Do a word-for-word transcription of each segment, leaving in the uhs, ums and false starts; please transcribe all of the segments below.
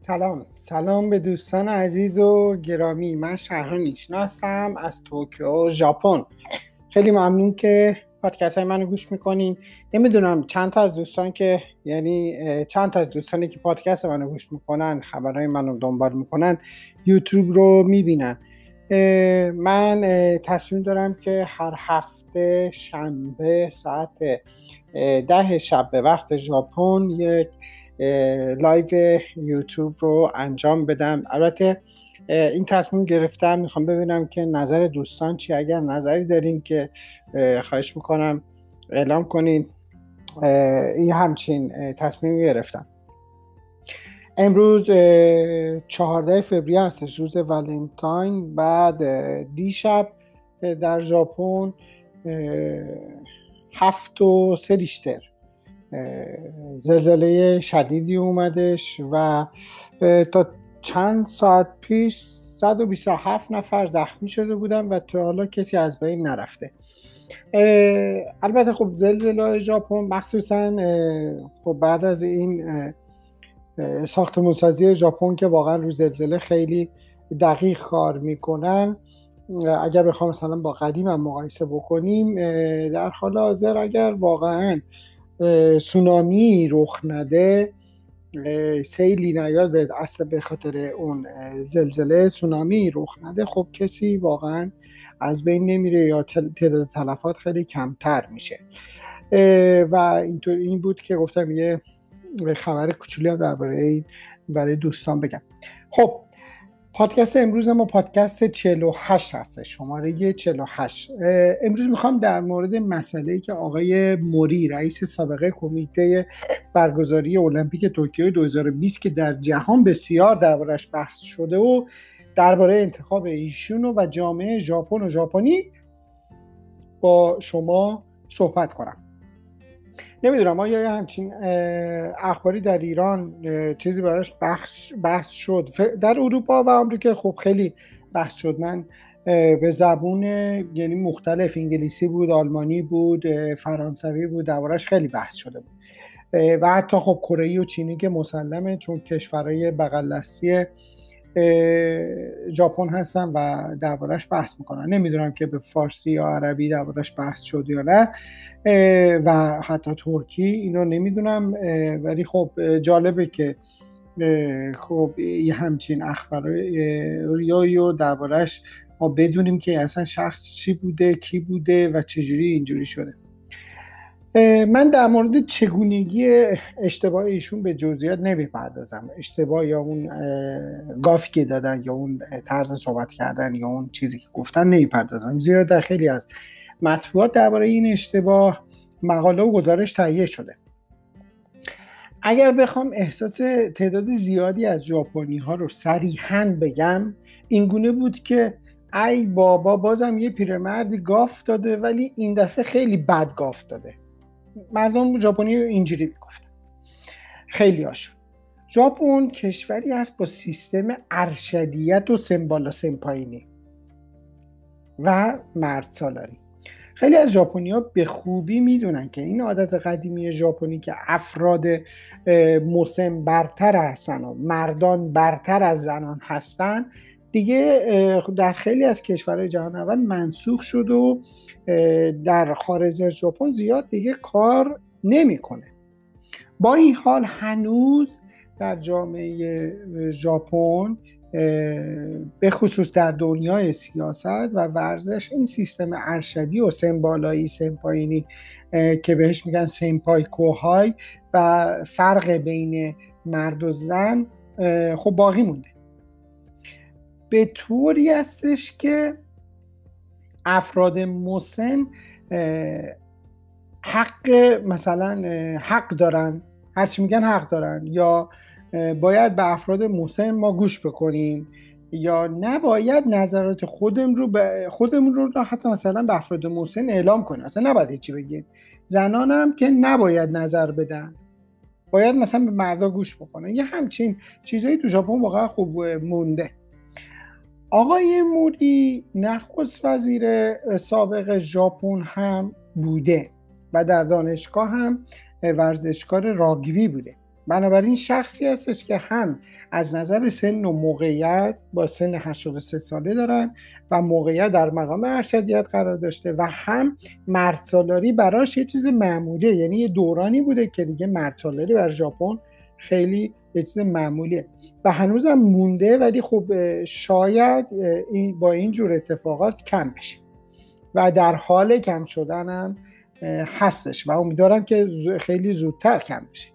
سلام سلام به دوستان عزیز و گرامی. من شهران نیشنا هستم از توکیو ژاپن. خیلی ممنون که پادکست های منو گوش میکنین. نمیدونم چند تا از دوستان که یعنی چند تا از دوستانی که پادکست منو گوش میکنن، خبرهای منو دنبال میکنن، یوتیوب رو میبینن. من تصمیم دارم که هر هفته شنبه ساعت ده شب به وقت ژاپن یک لایو یوتیوب رو انجام بدم. البته این تصمیم گرفتم، میخوام ببینم که نظر دوستان چی. اگر نظری دارین که خواهش میکنم اعلام کنین. این همچین تصمیم گرفتم. امروز چهاردهم فوریه هستش، روز ولنتاین. بعد دیشب در ژاپن هفت و سه ریشتر زلزله شدیدی اومدش و تا چند ساعت پیش صد و بیست و هفت نفر زخمی شده بودن و تا حالا کسی از بین نرفته. البته خب زلزله ژاپن مخصوصا خب بعد از این ساختمانسازی ژاپن که واقعا رو زلزله خیلی دقیق کار میکنن، اگر بخوام مثلا با قدیم هم مقایسه بکنیم، در حال حاضر اگر واقعا سونامی رخ نده، سیلی نیاد به اصل به خاطر اون زلزله سونامی رخ نده، خب کسی واقعا از بین نمیره یا تعداد تلفات خیلی کمتر میشه. و اینطور این بود که گفتم یه خبر کوچولی هم درباره برای دوستان بگم. خب پادکست امروز ما پادکست چهل و هشت هست، شماره چهل و هشت. امروز میخوام در مورد مسئله‌ای که آقای موری، رئیس سابق کمیته برگزاری المپیک توکیو دو هزار و بیست که در جهان بسیار دربارش بحث شده و درباره انتخاب ایشون و جامعه ژاپن و ژاپنی با شما صحبت کنم. نمیدونم آیا همچین اخباری در ایران چیزی براش بحث, بحث شد. در اروپا و آمریکا خب خیلی بحث شد. من به زبون یعنی مختلف، انگلیسی بود، آلمانی بود، فرانسوی بود، دربارش خیلی بحث شده بود. و حتی خب کره و چینی که مسلمه، چون کشورهای بغل دستی ژاپن هستن و دربارش بحث میکنن. نمیدونم که به فارسی یا عربی دربارش بحث شد یا نه، و حتی ترکی، اینو نمیدونم. ولی خب جالبه که خب یه همچین اخباری و دربارش ما بدونیم که اصلا شخص چی بوده، کی بوده و چجوری اینجوری شده. من در مورد چگونگی اشتباه ایشون به جزئیات نمیپردازم. اشتباه یا اون گافی که دادن یا اون طرز صحبت کردن یا اون چیزی که گفتن نمیپردازم، زیرا در خیلی از مطبوعات درباره این اشتباه مقاله و گزارش تهیه شده. اگر بخوام احساس تعداد زیادی از ژاپنی ها رو صریحاً بگم، اینگونه بود که ای بابا بازم یه پیرمردی گاف داده، ولی این دفعه خیلی بد گاف داده. مردم ژاپنی اینجوری میگفتن، خیلی هاشون. ژاپن کشوری است با سیستم ارشدیت و سمبالا سمپاینی و مرد سالاری. خیلی از ژاپنی‌ها به خوبی میدونن که این عادت قدیمی ژاپنی که افراد مسن برتر هستن و مردان برتر از زنان هستن دیگه در خیلی از کشورهای جهان اول منسوخ شد و در خارج از ژاپن زیاد دیگه کار نمیکنه. با این حال هنوز در جامعه ژاپن به خصوص در دنیای سیاست و ورزش این سیستم ارشدی و سمبالایی سمپاینی که بهش میگن سمپای کوهای و فرق بین مرد و زن خب باقی مونده. به طوری هستش که افراد مسن حق مثلا حق دارن، هرچی میگن حق دارن، یا باید به افراد مسن ما گوش بکنیم، یا نباید نظرات خودمون رو به خودمون رو حتی مثلا به افراد مسن اعلام کنیم، اصلا نباید هیچی بگیم. زنان هم که نباید نظر بدن، باید مثلا به مردا گوش بکنن. یه همچین چیزایی تو ژاپن واقعا خوب مونده. آقای موری نخست وزیر سابق ژاپن هم بوده و در دانشگاه هم ورزشکار راگبی بوده. بنابراین شخصی هستش که هم از نظر سن و موقعیت با سن هشتاد و سه ساله دارن و موقعیت در مقام ارشدیت قرار داشته و هم مردسالاری براش یه چیز معمولیه، یعنی یه دورانی بوده که دیگه مردسالاری بر ژاپن خیلی یه چیز معمولیه و هنوزم مونده، ولی خب شاید این با این جور اتفاقات کم بشه و در حال کم شدن هم هستش و امیدوارم که خیلی زودتر کم بشه.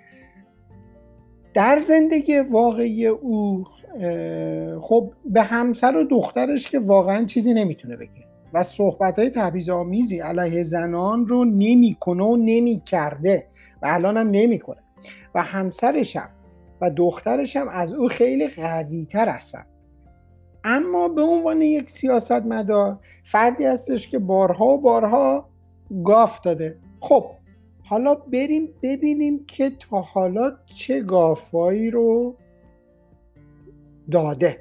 در زندگی واقعی او خب به همسر و دخترش که واقعا چیزی نمیتونه بگه و صحبت‌های تبعیض‌آمیزی علیه زنان رو نمیکنه و نمیکرده و الان هم نمیکنه و همسرش هم و دخترش هم از او خیلی قوی‌تر هستن. اما به عنوان یک سیاستمدار فردی هستش که بارها و بارها گاف داده. خب حالا بریم ببینیم که تا حالا چه گافایی رو داده.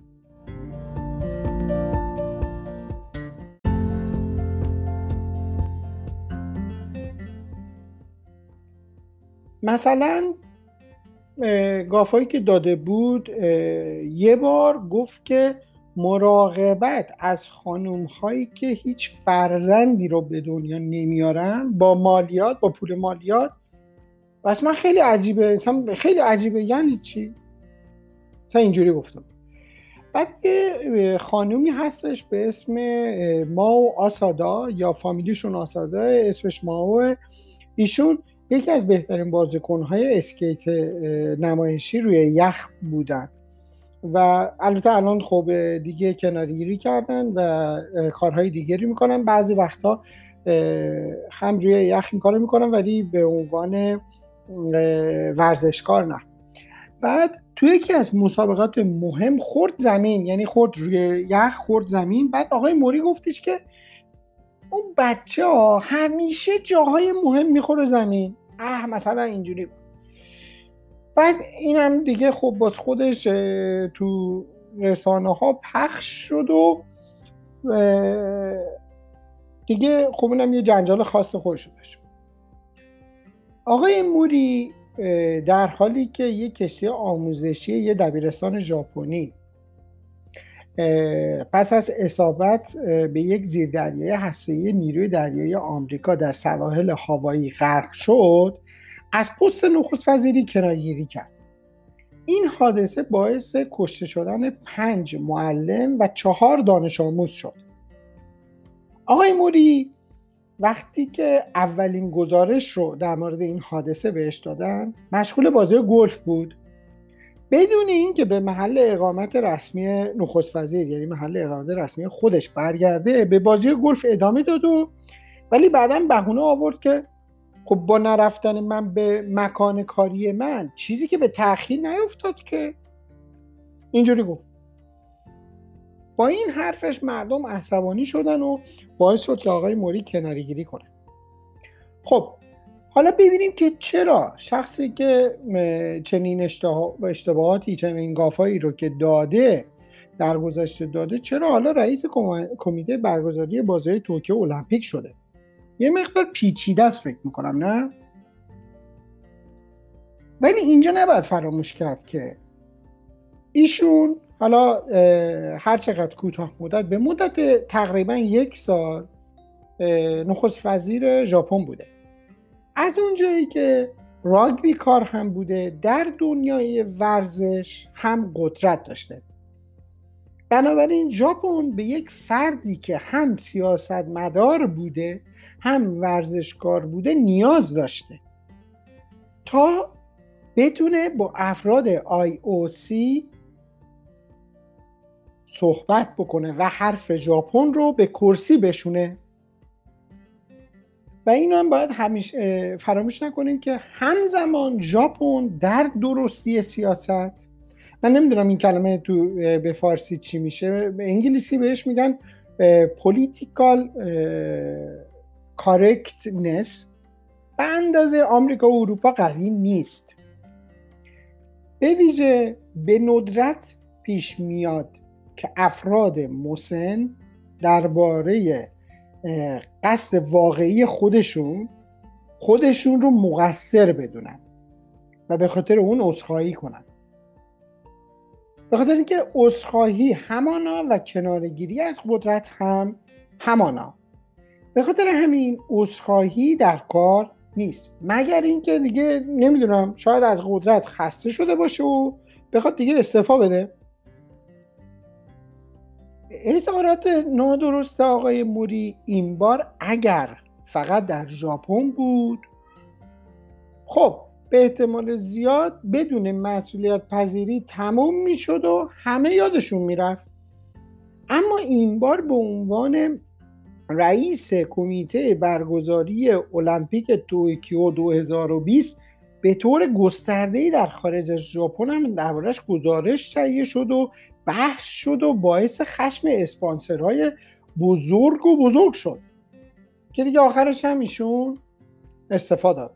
مثلا گافایی که داده بود، یه بار گفت که مراقبت از خانوم هایی که هیچ فرزندی رو به دنیا نمیارن با مالیات، با پول مالیات. بس من خیلی عجیبه، خیلی عجیبه یعنی چی؟ تا اینجوری گفتم. بعد یه خانومی هستش به اسم ماو آسادا یا فامیلیشون آسادا، اسمش ماو. ایشون یکی از بهترین بازیکن‌های اسکیت نمایشی روی یخ بودن و البته الان خب دیگه کناره‌گیری کردن و کارهای دیگری میکنن. بعضی وقتا هم روی یخ این کارو میکنن ولی به عنوان ورزشکار نه. بعد توی یکی از مسابقات مهم خورد زمین، یعنی خورد روی یخ، خورد زمین. بعد آقای موری گفتش که اون بچه ها همیشه جاهای مهم میخوره زمین، اه مثلا اینجوری. بعد اینم دیگه خب باز خودش تو رسانه ها پخش شد و دیگه خب اینم یه جنجال خاص خودش داشت. آقای موری در حالی که یه کشتی آموزشی یه دبیرستان ژاپنی پس از اصابت به یک زیردریایی هسته‌ای نیروی دریایی آمریکا در سواحل هاوایی غرق شد، از پست نخست وزیری کناره‌گیری کرد. این حادثه باعث کشته شدن پنج معلم و چهار دانش آموز شد. آقای موری وقتی که اولین گزارش رو در مورد این حادثه بهش دادن، مشغول بازی گلف بود، بدون این که به محل اقامت رسمی نخست وزیر، یعنی محل اقامت رسمی خودش برگرده، به بازی گلف ادامه داد و ولی بعداً بهونه آورد که خب با نرفتن من به مکان کاری من چیزی که به تأخیر نیفتاد که. اینجوری گفت. با این حرفش مردم عصبانی شدن و باعث شد که آقای موری کناره‌گیری کنه. خب حالا ببینیم که چرا شخصی که چنین اشتباهاتی، چنین گافایی رو که داده در گذشته داده، چرا حالا رئیس کمیته برگزاری بازی‌های توکیو المپیک شده؟ یه مقدار پیچیده است فکر میکنم، نه؟ ولی اینجا نباید فراموش کرد که ایشون حالا هر چقدر کوتاه مدت، به مدت تقریبا یک سال نخست وزیر ژاپن بوده. از اونجایی که راگبی کار هم بوده، در دنیای ورزش هم قدرت داشته. بنابراین ژاپن به یک فردی که هم سیاستمدار بوده هم ورزشکار بوده نیاز داشته تا بتونه با افراد آی او سی صحبت بکنه و حرف ژاپن رو به کرسی بشونه. و اینو هم باید همیشه فراموش نکنیم که همزمان ژاپن در درستی سیاست، من نمیدونم این کلمه تو به فارسی چی میشه، به انگلیسی بهش میگن political correctness، به اندازه آمریکا و اروپا قوی نیست. به ویژه به ندرت پیش میاد که افراد مسن درباره قصد واقعی خودشون خودشون رو مقصر بدونن. و به خاطر اون عذرخواهی کنن. به خاطر اینکه عذرخواهی همانا و کناره‌گیری از قدرت هم همانا. به خاطر همین عذرخواهی در کار نیست، مگر اینکه دیگه نمیدونم شاید از قدرت خسته شده باشه و بخواد دیگه استعفا بده. اظهارات نادرست آقای موری این بار اگر فقط در ژاپن بود، خب به احتمال زیاد بدون مسئولیت پذیری تموم میشد و همه یادشون میرفت. اما این بار به عنوان رئیس کمیته برگزاری المپیک توکیو دو هزار و بیست به طور گسترده‌ای در خارج از ژاپن هم دربارش گزارش تهیه شد و بحث شد و باعث خشم اسپانسرهای بزرگ و بزرگ شد که دیگه آخرش هم ایشون استعفا داد.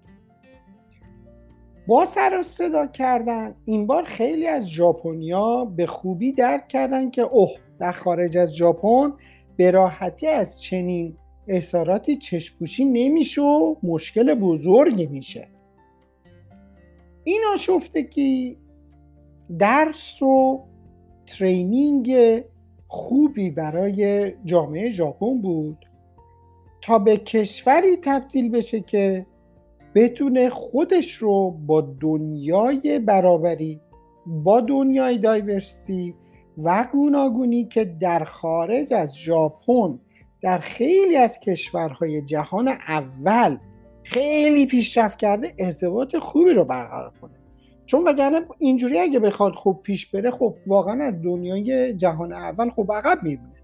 با سر و صدا کردن این بار خیلی از ژاپنیا به خوبی درک کردن که اوه در خارج از ژاپن به راحتی از چنین اظهاراتی چشم‌پوشی نمیشه و مشکل بزرگی میشه. این آشفتگی درس و ترینینگ خوبی برای جامعه ژاپن بود تا به کشوری تبدیل بشه که بتونه خودش رو با دنیای برابری، با دنیای دایورسیتی و گوناگونی که در خارج از ژاپن در خیلی از کشورهای جهان اول خیلی پیشرفت کرده ارتباط خوبی رو برقرار کنه. چون وگرنه اینجوری اگه بخواد خوب پیش بره خب واقعا از دنیای جهان اول خب عقب میمونه.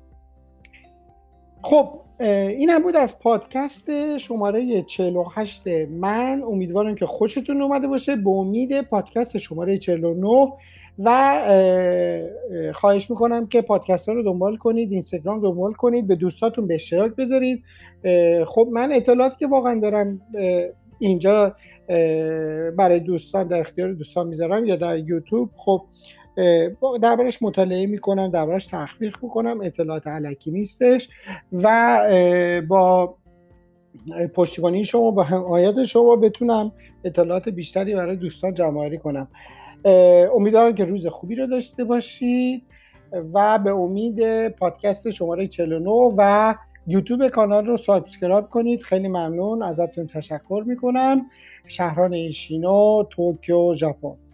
خب این هم بود از پادکست شماره چهل و هشت من. امیدوارم که خوشتون اومده باشه. به امید پادکست شماره چهل و نه و خواهش میکنم که پادکست ها رو دنبال کنید، اینستاگرام دنبال کنید، به دوستاتون به اشتراک بذارید. خب من اطلاعاتی که واقعا دارم اینجا برای دوستان در اختیار دوستان میذارم یا در یوتیوب، خب دربارش مطالعه میکنم، دربارش تحقیق میکنم، اطلاعات الکی نیستش و با پشتیبانی شما، با حمایت شما بتونم اطلاعات بیشتری برای دوستان جمع‌آوری کنم. امیدوارم که روز خوبی رو داشته باشید و به امید پادکست شماره چهل و نه و یوتیوب کانال رو سابسکرایب کنید. خیلی ممنون ازتون، تشکر میکنم. شهران ایشینو، توکیو، ژاپن.